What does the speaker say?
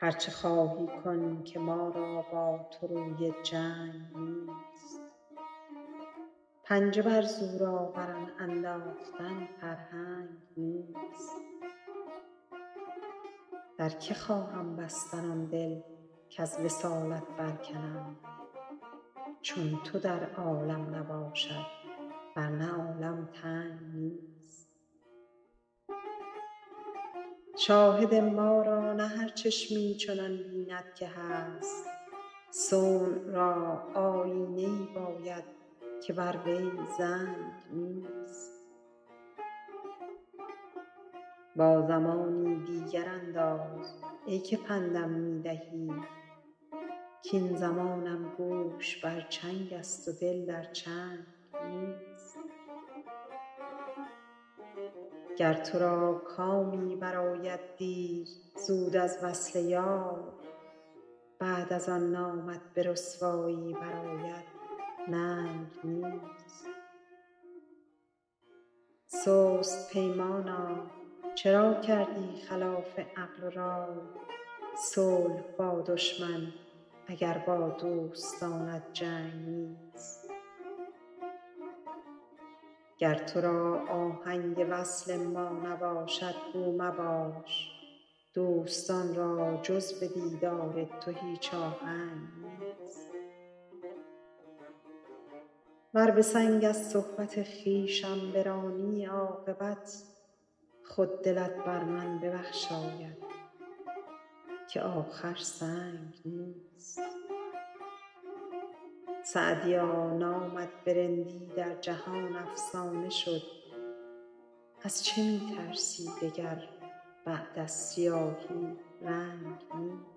هرچه خواهی کن که ما را با تو روی جنگ نیست. پنجه بر زورآوران انداختن فرهنگ نیست. در که خواهم بستن آن دل کز وصالت برکنم، چون تو در عالم نباشد ورنه عالم تنگ نیست. شاهد ما را نه هر چشمی چنان بیند که هست، صنع را آیینه ای باید که بر وی زنگ نیست. با زمانی دیگر انداز ای که پندم می دهی، کاین زمانم گوش بر چنگ است و دل در چنگ نیست. گر تو را کامی برآید دیر زود از وصل یار، بعد از آن نامت به رسوایی برآید ننگ نیست. سست پیمانا چرا کردی خلاف عقل و رای، صلح با دشمن اگر با دوستانت جنگ نیست. گر تو را آهنگ وصل ما نباشد گو مباش، دوستان را جز به دیدار تو هیچ آهنگ نیست. ور به سنگ از صحبت خویشم برانی عاقبت، خود دلت بر من ببخشاید که آخر سنگ نیست. سعدیا نامت به رندی در جهان افسانه شد، از چه می ترسی دگر بعد از سیاهی رنگ نیست.